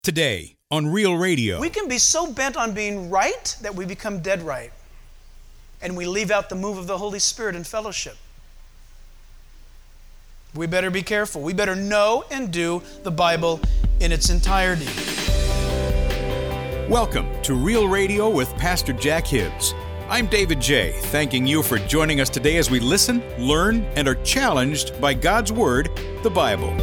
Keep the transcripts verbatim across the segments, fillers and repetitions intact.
Today on Real Radio. We can be so bent on being right that we become dead right. And we leave out the move of the Holy Spirit in fellowship. We better be careful. We better know and do the Bible in its entirety. Welcome to Real Radio with Pastor Jack Hibbs. I'm David J., thanking you for joining us today as we listen, learn, and are challenged by God's Word, the Bible.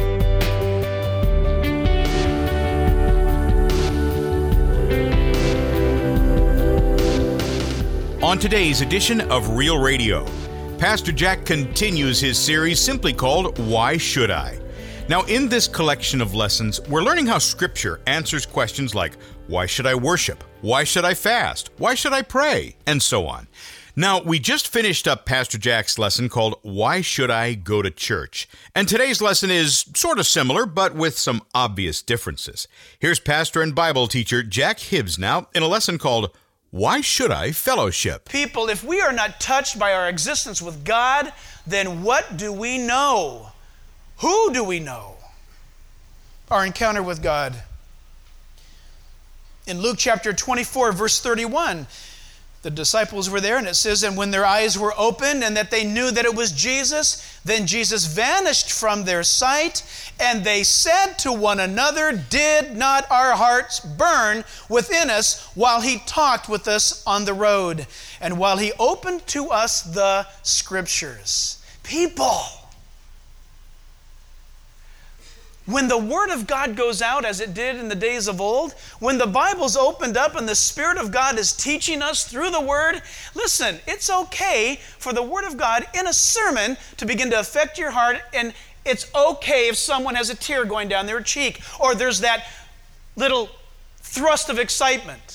On today's edition of Real Radio, Pastor Jack continues his series simply called Why Should I? Now, in this collection of lessons, we're learning how Scripture answers questions like, why should I worship? Why should I fast? Why should I pray? And so on. Now, we just finished up Pastor Jack's lesson called Why Should I Go to Church? And today's lesson is sort of similar, but with some obvious differences. Here's pastor and Bible teacher Jack Hibbs now in a lesson called Why Should I Fellowship? People, if we are not touched by our existence with God, then what do we know? Who do we know? Our encounter with God. In Luke chapter twenty-four, verse thirty-one, the disciples were there, and it says, and when their eyes were opened and that they knew that it was Jesus, then Jesus vanished from their sight, and they said to one another, did not our hearts burn within us while he talked with us on the road, and while he opened to us the Scriptures? People, when the Word of God goes out as it did in the days of old, when the Bible's opened up and the Spirit of God is teaching us through the Word, listen, it's okay for the Word of God in a sermon to begin to affect your heart, and it's okay if someone has a tear going down their cheek, or there's that little thrust of excitement.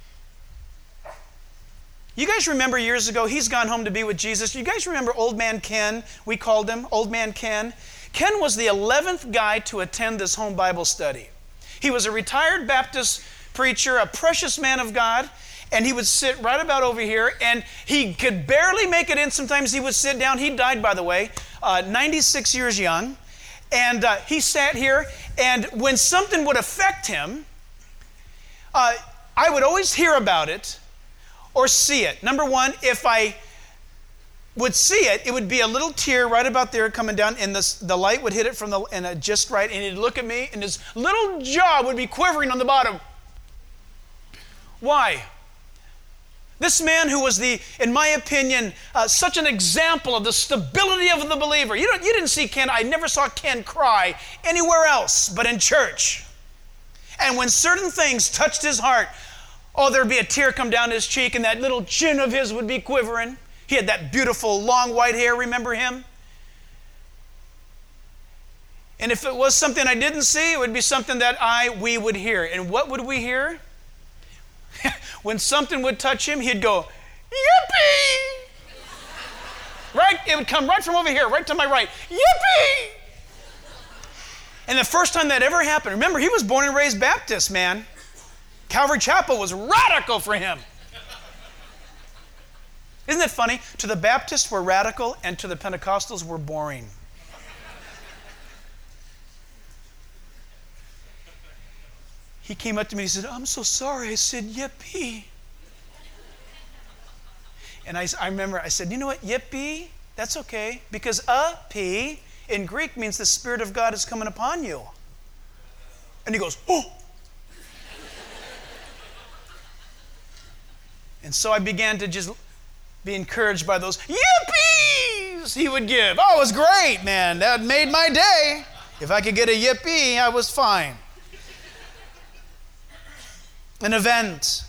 You guys remember years ago, he's gone home to be with Jesus. You guys remember Old Man Ken? We called him Old Man Ken. Ken was the eleventh guy to attend this home Bible study. He was a retired Baptist preacher, a precious man of God, and he would sit right about over here, and he could barely make it in. Sometimes he would sit down. He died, by the way, uh, ninety-six years young, and uh, he sat here, and when something would affect him, uh, I would always hear about it or see it. Number one, if I would see it, it would be a little tear right about there coming down, and the, the light would hit it from the and uh, just right, and he'd look at me, and his little jaw would be quivering on the bottom. Why? This man who was the, in my opinion, uh, such an example of the stability of the believer. You don't, you didn't see Ken. I never saw Ken cry anywhere else but in church. And when certain things touched his heart, oh, there'd be a tear come down his cheek, and that little chin of his would be quivering. He had that beautiful long white hair, remember him? And if it was something I didn't see, it would be something that I, we would hear. And what would we hear? When something would touch him, he'd go, yippee! Right? It would come right from over here, right to my right. Yippee! And the first time that ever happened, remember, he was born and raised Baptist, man. Calvary Chapel was radical for him. Isn't it funny? To the Baptists, we're radical, and to the Pentecostals, we're boring. He came up to me and he said, I'm so sorry. I said, yippee. And I, I remember, I said, you know what, yippee? That's okay, because a p in Greek means the Spirit of God is coming upon you. And he goes, oh. And so I began to just be encouraged by those yippees he would give. Oh, it was great, man. That made my day. If I could get a yippee, I was fine. An event.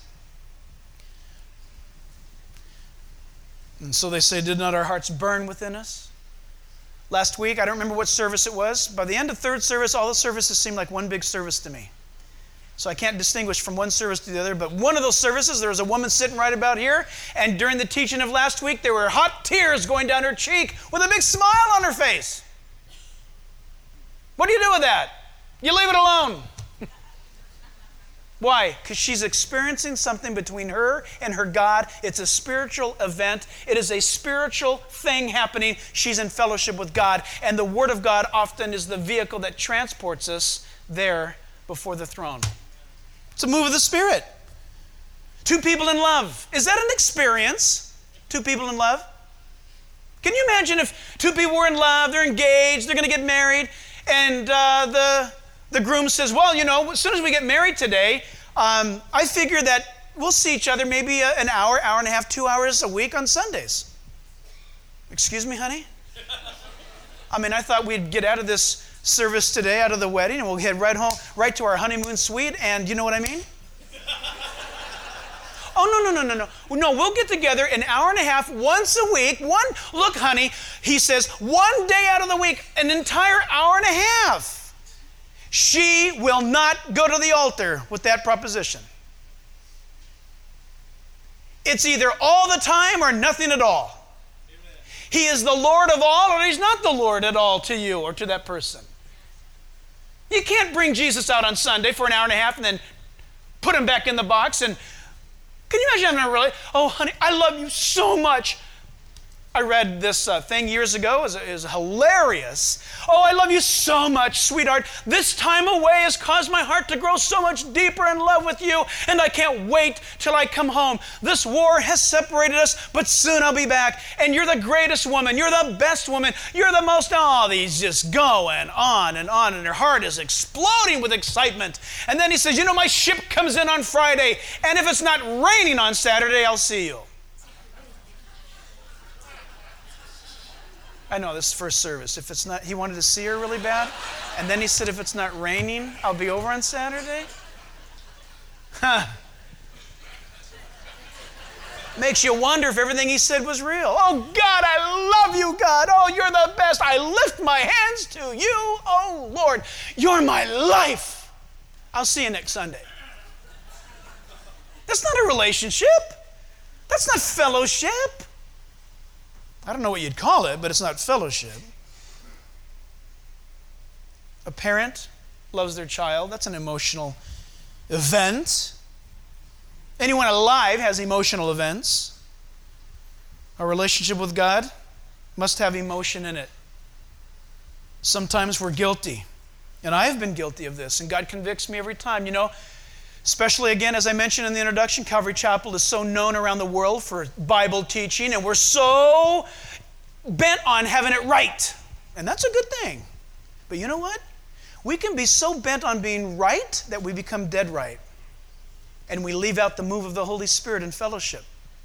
And so they say, did not our hearts burn within us? Last week, I don't remember what service it was. By the end of third service, all the services seemed like one big service to me. So I can't distinguish from one service to the other, but one of those services, there was a woman sitting right about here, and during the teaching of last week, there were hot tears going down her cheek with a big smile on her face. What do you do with that? You leave it alone. Why? Because she's experiencing something between her and her God. It's a spiritual event. It is a spiritual thing happening. She's in fellowship with God, and the Word of God often is the vehicle that transports us there before the throne. It's a move of the Spirit. Two people in love. Is that an experience? Two people in love? Can you imagine if two people were in love, they're engaged, they're going to get married, and uh, the, the groom says, well, you know, as soon as we get married today, um, I figure that we'll see each other maybe a, an hour, hour and a half, two hours a week on Sundays. Excuse me, honey? I mean, I thought we'd get out of this service today, out of the wedding, and we'll head right home, right to our honeymoon suite, and you know what I mean? Oh, no, no, no, no, no. No, we'll get together an hour and a half once a week. One, look, honey, he says, one day out of the week, an entire hour and a half. She will not go to the altar with that proposition. It's either all the time or nothing at all. Amen. He is the Lord of all, or he's not the Lord at all to you or to that person. You can't bring Jesus out on Sunday for an hour and a half and then put him back in the box. And can you imagine having a really, oh, honey, I love you so much. I read this uh, thing years ago. It was, it was hilarious. Oh, I love you so much, sweetheart. This time away has caused my heart to grow so much deeper in love with you, and I can't wait till I come home. This war has separated us, but soon I'll be back, and you're the greatest woman. You're the best woman. You're the most, oh, these just going on and on, and her heart is exploding with excitement. And then he says, you know, my ship comes in on Friday, and if it's not raining on Saturday, I'll see you. I know, this is first service. If it's not, he wanted to see her really bad. And then he said, if it's not raining, I'll be over on Saturday. Huh. Makes you wonder if everything he said was real. Oh, God, I love you, God. Oh, you're the best. I lift my hands to you. Oh, Lord, you're my life. I'll see you next Sunday. That's not a relationship. That's not fellowship. I don't know what you'd call it, but it's not fellowship. A parent loves their child. That's an emotional event. Anyone alive has emotional events. Our relationship with God must have emotion in it. Sometimes we're guilty. And I've been guilty of this, and God convicts me every time. You know, especially, again, as I mentioned in the introduction, Calvary Chapel is so known around the world for Bible teaching, and we're so bent on having it right. And that's a good thing. But you know what? We can be so bent on being right that we become dead right. And we leave out the move of the Holy Spirit in fellowship.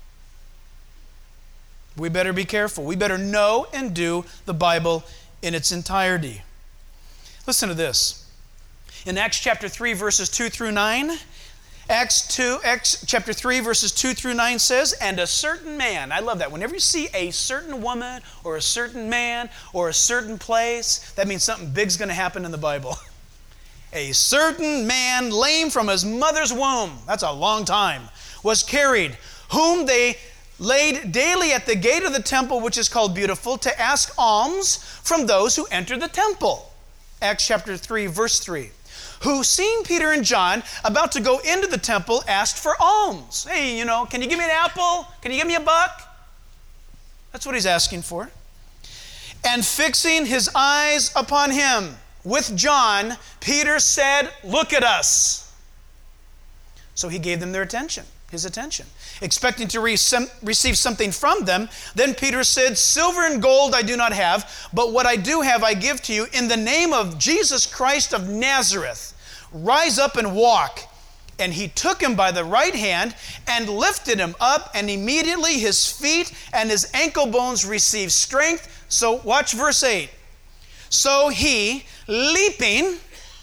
We better be careful. We better know and do the Bible in its entirety. Listen to this. In Acts chapter three, verses two through nine, Acts two, Acts chapter three, verses two through nine says, and a certain man, I love that. Whenever you see a certain woman or a certain man or a certain place, that means something big's going to happen in the Bible. A certain man, lame from his mother's womb, that's a long time, was carried, whom they laid daily at the gate of the temple, which is called Beautiful, to ask alms from those who enter the temple. Acts chapter three, verse three. Who, seeing Peter and John about to go into the temple, asked for alms. Hey, you know, can you give me an apple? Can you give me a buck? That's what he's asking for. And fixing his eyes upon him with John, Peter said, look at us. So he gave them their attention, his attention. Expecting to receive something from them, then Peter said, silver and gold I do not have, but what I do have I give to you. In the name of Jesus Christ of Nazareth, rise up and walk. And he took him by the right hand and lifted him up, and immediately his feet and his ankle bones received strength. So watch verse eight. So he, leaping,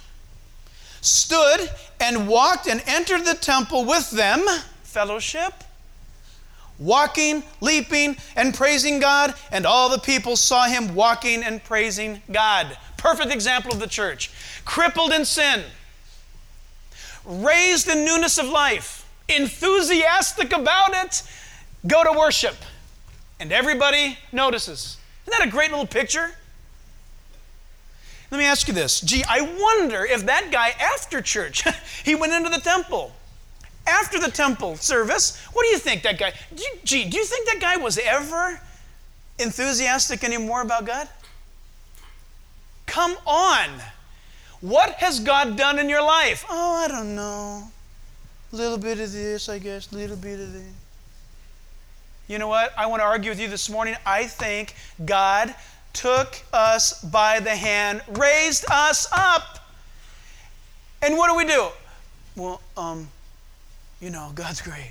stood and walked and entered the temple with them, fellowship, walking, leaping, and praising God, and all the people saw him walking and praising God. Perfect example of the church. Crippled in sin, raised in newness of life, enthusiastic about it, go to worship, and everybody notices. Isn't that a great little picture? Let me ask you this. Gee, I wonder if that guy after church, he went into the temple. After the temple service, what do you think that guy, do you, gee, do you think that guy was ever enthusiastic anymore about God? Come on. What has God done in your life? Oh, I don't know. A little bit of this, I guess, a little bit of this. You know what? I want to argue with you this morning. I think God took us by the hand, raised us up. And what do we do? Well, um, you know, God's great.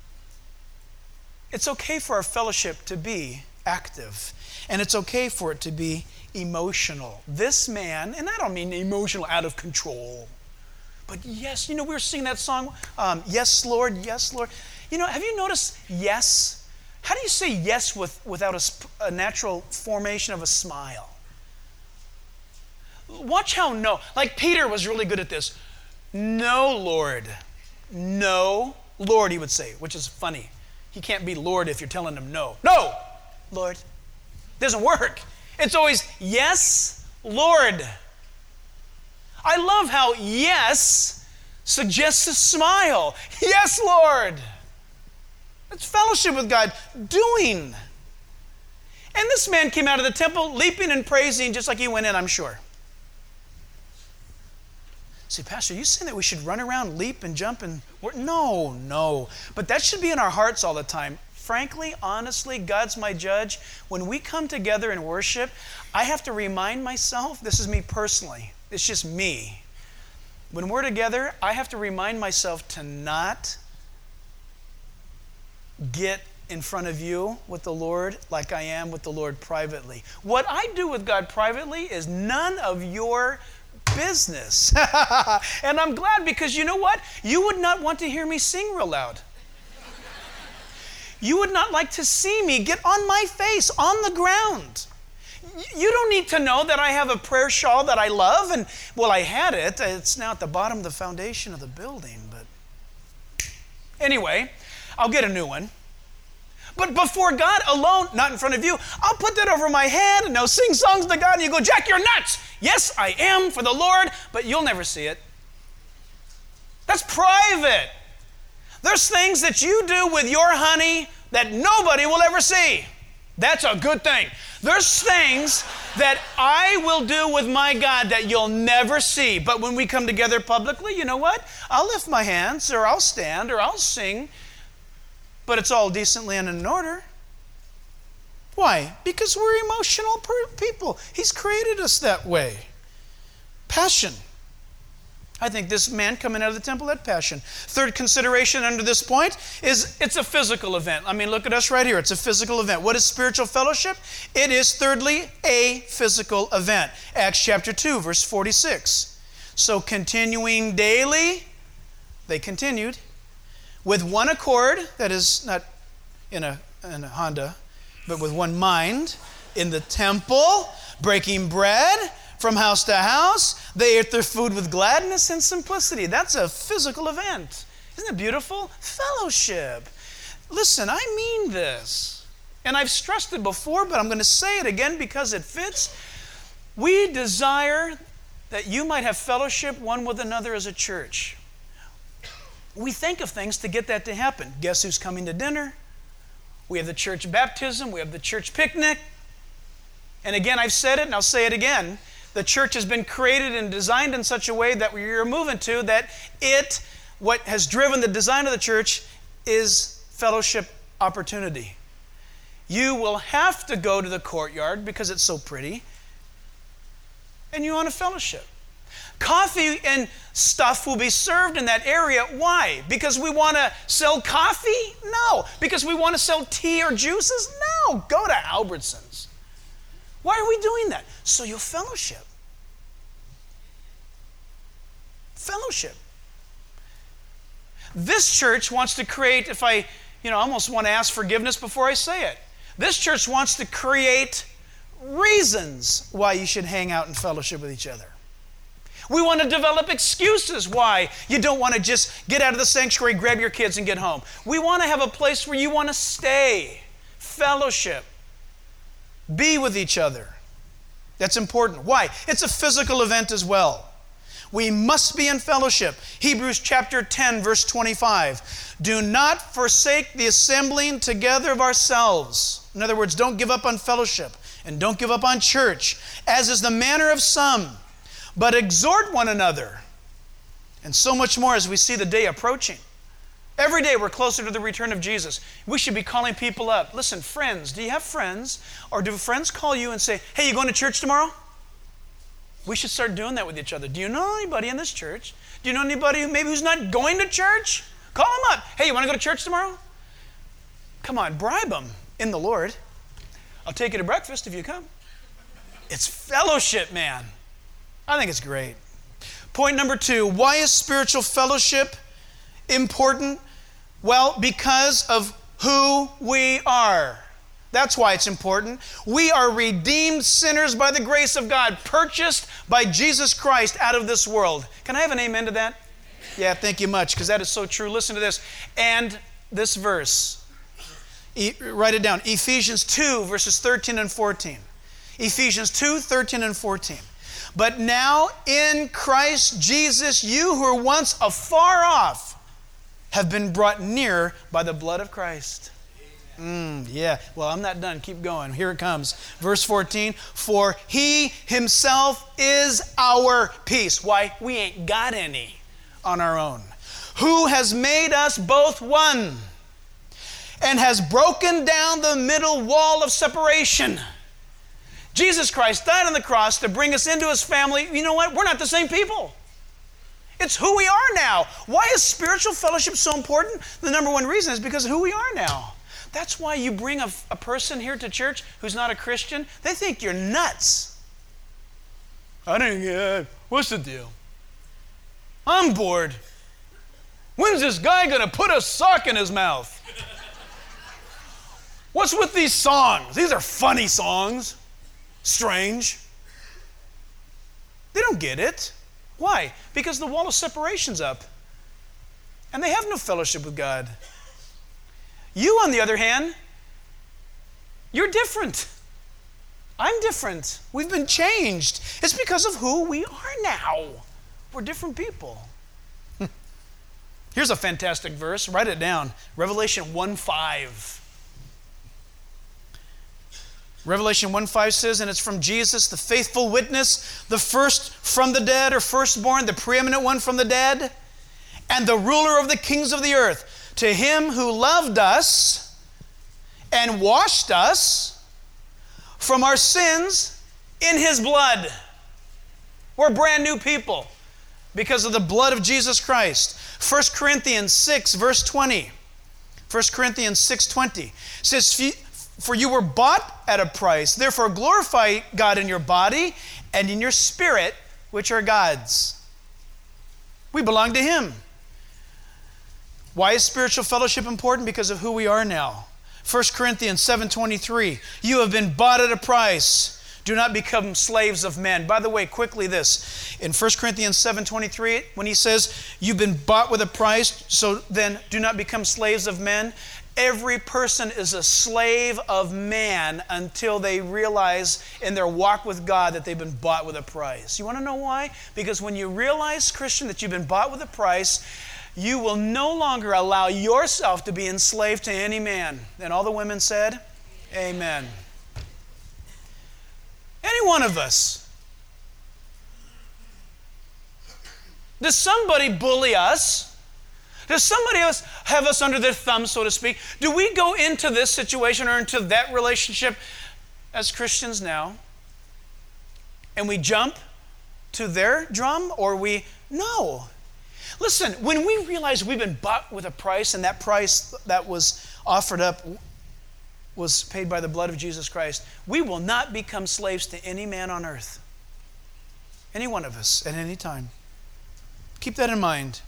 It's okay for our fellowship to be active, and it's okay for it to be emotional. This man, and I don't mean emotional out of control, but yes, you know, we were singing that song, um, Yes, Lord, Yes, Lord. You know, have you noticed yes? How do you say yes with, without a, a natural formation of a smile? Watch how no. Like Peter was really good at this. No, Lord. No, Lord, he would say, which is funny. He can't be Lord if you're telling him no. No, Lord. Doesn't work. It's always yes, Lord. I love how yes suggests a smile. Yes, Lord. It's fellowship with God, doing. And this man came out of the temple leaping and praising just like he went in, I'm sure. See, Pastor, are you saying that we should run around, leap and jump and... No, no. But that should be in our hearts all the time. Frankly, honestly, God's my judge. When we come together and worship, I have to remind myself, this is me personally, it's just me. When we're together, I have to remind myself to not get in front of you with the Lord like I am with the Lord privately. What I do with God privately is none of your business. And I'm glad, because you know what? You would not want to hear me sing real loud. You would not like to see me get on my face, on the ground. You don't need to know that I have a prayer shawl that I love, and well, I had it. It's now at the bottom of the foundation of the building, but anyway, I'll get a new one. But before God alone, not in front of you, I'll put that over my head and I'll sing songs to God, and you go, Jack, you're nuts. Yes, I am for the Lord, but you'll never see it. That's private. There's things that you do with your honey that nobody will ever see. That's a good thing. There's things that I will do with my God that you'll never see. But when we come together publicly, you know what? I'll lift my hands, or I'll stand, or I'll sing. But it's all decently and in order. Why? Because we're emotional per- people. He's created us that way. Passion. I think this man coming out of the temple had passion. Third consideration under this point is it's a physical event. I mean, look at us right here. It's a physical event. What is spiritual fellowship? It is, thirdly, a physical event. Acts chapter two, verse forty-six. So continuing daily, they continued, with one accord, that is not in a, in a Honda, but with one mind, in the temple, breaking bread from house to house. They ate their food with gladness and simplicity. That's a physical event. Isn't it beautiful? Fellowship. Listen, I mean this. And I've stressed it before, but I'm going to say it again because it fits. We desire that you might have fellowship one with another as a church. We think of things to get that to happen. Guess who's coming to dinner? We have the church baptism. We have the church picnic. And again, I've said it and I'll say it again. The church has been created and designed in such a way that we're moving to that it, what has driven the design of the church is fellowship opportunity. You will have to go to the courtyard because it's so pretty, and you want a fellowship. Coffee and stuff will be served in that area. Why? Because we want to sell coffee? No. Because we want to sell tea or juices? No. Go to Albertsons. Why are we doing that? So you'll fellowship. Fellowship. This church wants to create, if I, you know, almost want to ask forgiveness before I say it. This church wants to create reasons why you should hang out and fellowship with each other. We want to develop excuses why you don't want to just get out of the sanctuary, grab your kids, and get home. We want to have a place where you want to stay, fellowship, be with each other. That's important. Why? It's a physical event as well. We must be in fellowship. Hebrews chapter ten, verse twenty-five. Do not forsake the assembling together of ourselves. In other words, don't give up on fellowship and don't give up on church, as is the manner of some, but exhort one another. And so much more as we see the day approaching. Every day we're closer to the return of Jesus. We should be calling people up. Listen, friends, do you have friends? Or do friends call you and say, hey, you going to church tomorrow? We should start doing that with each other. Do you know anybody in this church? Do you know anybody who maybe who's not going to church? Call them up. Hey, you want to go to church tomorrow? Come on, bribe them in the Lord. I'll take you to breakfast if you come. It's fellowship, man. I think it's great. Point number two, why is spiritual fellowship important? Well, because of who we are. That's why it's important. We are redeemed sinners by the grace of God, purchased by Jesus Christ out of this world. Can I have an amen to that? Yeah, thank you much, because that is so true. Listen to this. And this verse, e- write it down. Ephesians two, verses thirteen and fourteen. Ephesians two, thirteen and fourteen. But now in Christ Jesus, you who were once afar off have been brought near by the blood of Christ. Mm, yeah, well, I'm not done. Keep going. Here it comes. Verse fourteen, for he himself is our peace. Why? We ain't got any on our own. Who has made us both one and has broken down the middle wall of separation. Jesus Christ died on the cross to bring us into his family. You know what? We're not the same people. It's who we are now. Why is spiritual fellowship so important? The number one reason is because of who we are now. That's why you bring a, a person here to church who's not a Christian, they think you're nuts. I don't get it. What's the deal? I'm bored. When's this guy going to put a sock in his mouth? What's with these songs? These are funny songs. Strange. They don't get it. Why? Because the wall of separation's up. And they have no fellowship with God. You, on the other hand, you're different. I'm different. We've been changed. It's because of who we are now. We're different people. Here's a fantastic verse. Write it down. Revelation one five. Revelation one five says, and it's from Jesus, the faithful witness, the first from the dead, or firstborn, the preeminent one from the dead, and the ruler of the kings of the earth. To him who loved us and washed us from our sins in his blood. We're brand new people because of the blood of Jesus Christ. First Corinthians six, verse twenty. First Corinthians six twenty says, for you were bought at a price. Therefore glorify God in your body and in your spirit, which are God's. We belong to him. Why is spiritual fellowship important? Because of who we are now. First Corinthians seven twenty-three. You have been bought at a price. Do not become slaves of men. By the way, quickly this. In First Corinthians seven twenty-three, when he says, you've been bought with a price, so then do not become slaves of men. Every person is a slave of man until they realize in their walk with God that they've been bought with a price. You want to know why? Because when you realize, Christian, that you've been bought with a price, you will no longer allow yourself to be enslaved to any man. And all the women said, amen. Any one of us. Does somebody bully us? Does somebody else have us under their thumb, so to speak? Do we go into this situation or into that relationship as Christians now and we jump to their drum, or we, no. Listen, when we realize we've been bought with a price, and that price that was offered up was paid by the blood of Jesus Christ, we will not become slaves to any man on earth. Any one of us at any time. Keep that in mind.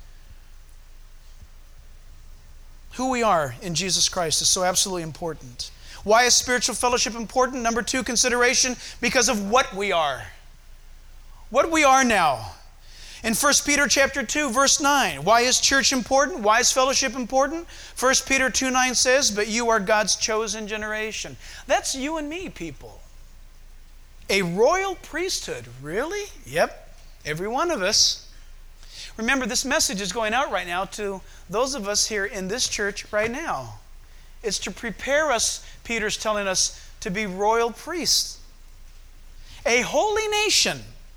Who we are in Jesus Christ is so absolutely important. Why is spiritual fellowship important? Number two consideration, because of what we are. What we are now. In First Peter chapter two, verse nine, why is church important? Why is fellowship important? First Peter two nine says, but you are God's chosen generation. That's you and me, people. A royal priesthood. Really? Yep. Every one of us. Remember, this message is going out right now to those of us here in this church right now. It's to prepare us, Peter's telling us, to be royal priests. A holy nation.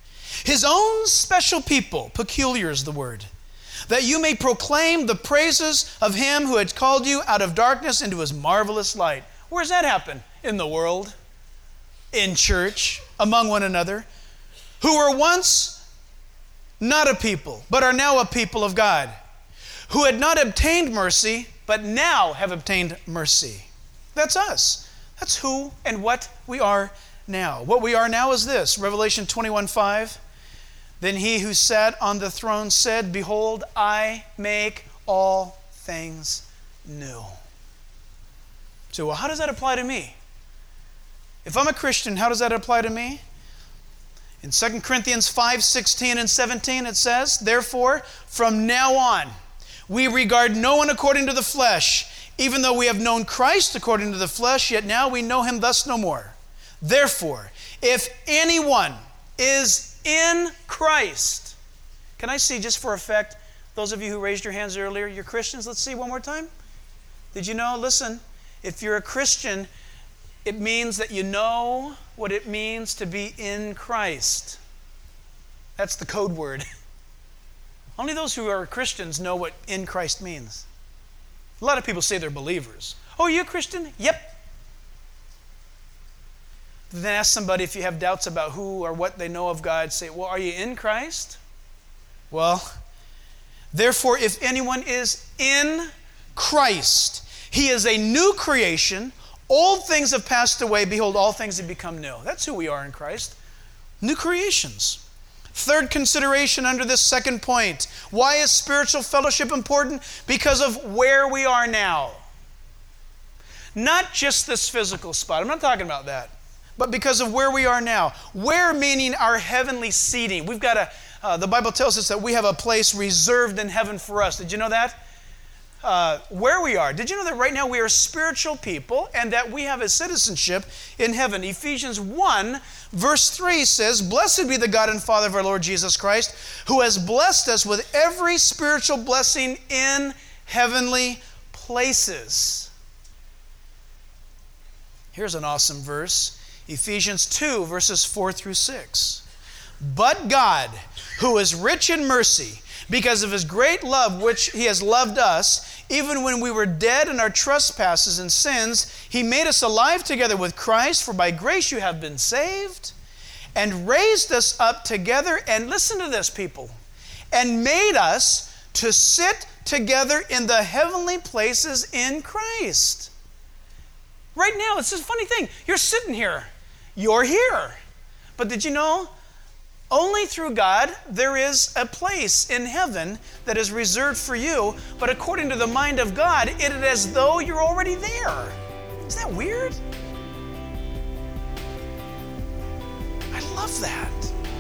his own special people, peculiar is the word, that you may proclaim the praises of him who had called you out of darkness into his marvelous light. Where does that happen? In the world, in church, among one another, who were once not a people, but are now a people of God, who had not obtained mercy, but now have obtained mercy. That's us. That's who and what we are now. What we are now is this, Revelation twenty-one five. Then he who sat on the throne said, behold, I make all things new. So well, how does that apply to me? If I'm a Christian, how does that apply to me? In Second Corinthians five sixteen and seventeen it says, therefore, from now on, we regard no one according to the flesh. Even though we have known Christ according to the flesh, yet now we know him thus no more. Therefore, if anyone is in Christ, can I see just for effect, those of you who raised your hands earlier, you're Christians? Let's see one more time. Did you know? Listen, if you're a Christian, it means that you know what it means to be in Christ. That's the code word. Only those who are Christians know what in Christ means. A lot of people say they're believers. Oh, are you a Christian? Yep. Then ask somebody if you have doubts about who or what they know of God. Say, well, are you in Christ? Well, therefore, if anyone is in Christ, he is a new creation. Old things have passed away. Behold, all things have become new. That's who we are in Christ. New creations. Third consideration under this second point. Why is spiritual fellowship important? Because of where we are now. Not just this physical spot. I'm not talking about that. But because of where we are now. Where meaning our heavenly seating. We've got a, uh, the Bible tells us that we have a place reserved in heaven for us. Did you know that? Uh, where we are. Did you know that right now we are spiritual people and that we have a citizenship in heaven? Ephesians one verse three says, blessed be the God and Father of our Lord Jesus Christ, who has blessed us with every spiritual blessing in heavenly places. Here's an awesome verse. Ephesians two verses four through six. But God, who is rich in mercy, because of his great love which he has loved us, even when we were dead in our trespasses and sins, he made us alive together with Christ, for by grace you have been saved, and raised us up together, and listen to this, people, and made us to sit together in the heavenly places in Christ. Right now, it's this funny thing. You're sitting here. You're here. But did you know? Only through God there is a place in heaven that is reserved for you, but according to the mind of God, it is as though you're already there. Isn't that weird? I love that.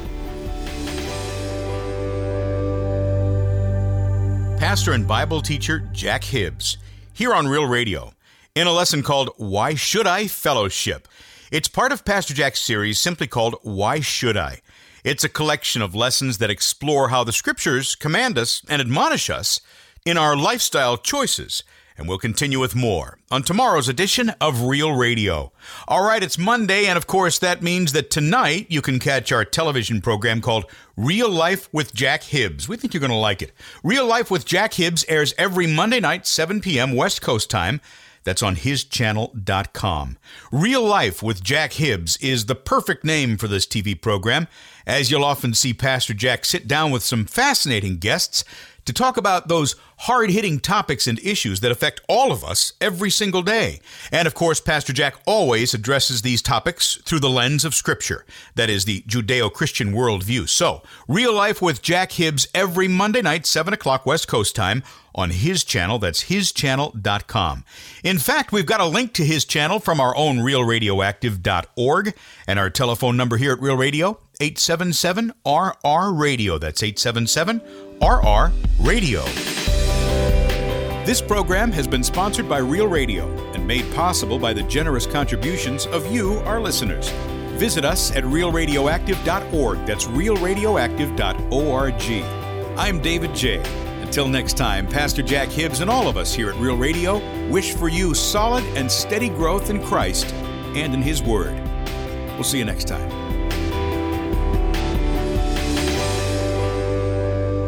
Pastor and Bible teacher Jack Hibbs, here on Real Radio, in a lesson called Why Should I Fellowship? It's part of Pastor Jack's series simply called Why Should I? It's a collection of lessons that explore how the Scriptures command us and admonish us in our lifestyle choices. And we'll continue with more on tomorrow's edition of Real Radio. All right, it's Monday, and of course that means that tonight you can catch our television program called Real Life with Jack Hibbs. We think you're going to like it. Real Life with Jack Hibbs airs every Monday night, seven p.m. West Coast time. That's on his channel dot com. Real Life with Jack Hibbs is the perfect name for this T V program, as you'll often see Pastor Jack sit down with some fascinating guests to talk about those hard-hitting topics and issues that affect all of us every single day. And of course, Pastor Jack always addresses these topics through the lens of Scripture, that is the Judeo-Christian worldview. So, Real Life with Jack Hibbs every Monday night, seven o'clock West Coast time, on his channel. That's his channel dot com. In fact, we've got a link to his channel from our own real radioactive dot org, and our telephone number here at Real Radio, eight seven seven R R radio. That's eight seven seven R R radio. This program has been sponsored by Real Radio and made possible by the generous contributions of you, our listeners. Visit us at real radioactive dot org. That's real radioactive dot org. I'm David J. Until next time, Pastor Jack Hibbs and all of us here at Real Radio wish for you solid and steady growth in Christ and in His Word. We'll see you next time.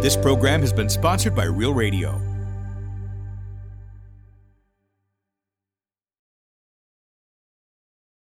This program has been sponsored by Real Radio.